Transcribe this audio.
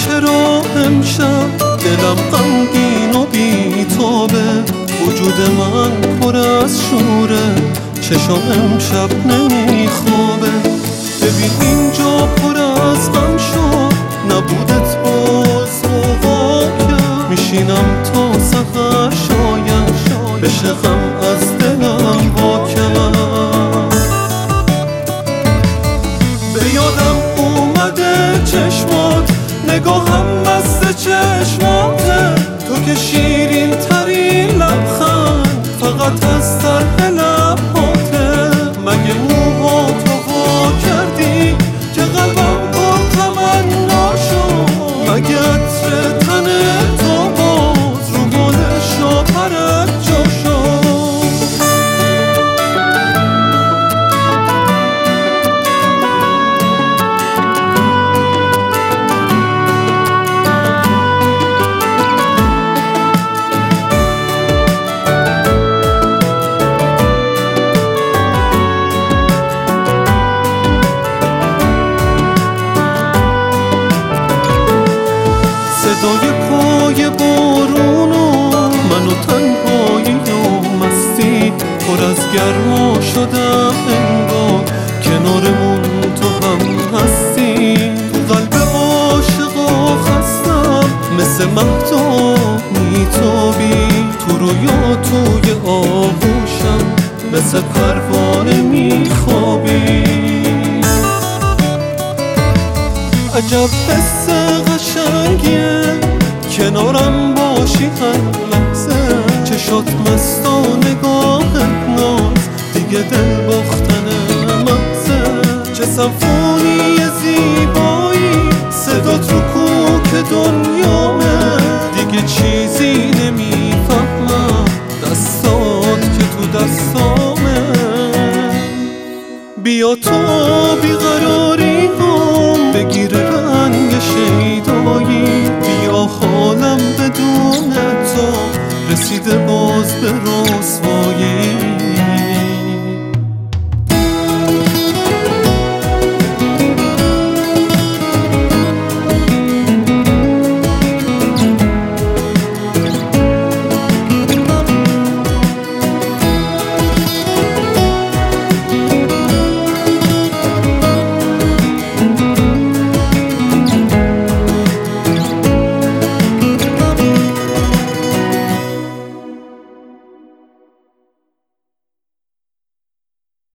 چرا امشب دلم غمگین و بی‌تابه، وجود من پر از شوره، چشام امشب نمیخوابه. ببین اینجا پر از غم شد، نبودت باز سوغا کرد. میشینم تا سحر شاید بشه غم از دلم وا کرد. به یادم اومده چشمات، نگاهم مست چشماته، تو که شیرین ترین لبخند فقط از طرح لبهاته. مگه موهاتو وا کردی که قلبم با تمنا شد؟ مگه عطر تن تو باز رو گل شاپرت جا شد؟ صدای پای بارونو منو تنهایی و مستی، پر از گرما شدم انگار کنارمون تو هم هستی. تو قلب عاشقا خستم مثل مهتاب میتابی، تو رویا توی آغوشم مثل پروانه میخوابی. عجب حس قشنگیه کنارم باشی هر لحظه، چشات مست و نگاهت ناز دیگه دل باختن مغزه. چه سمفونی زیبایی صدات رو کوک دنیامه، دیگه چیزی نمیفهمم دستات که تو دستامه. بیا تو بیقراری هم بگیر رنگ شیدایی،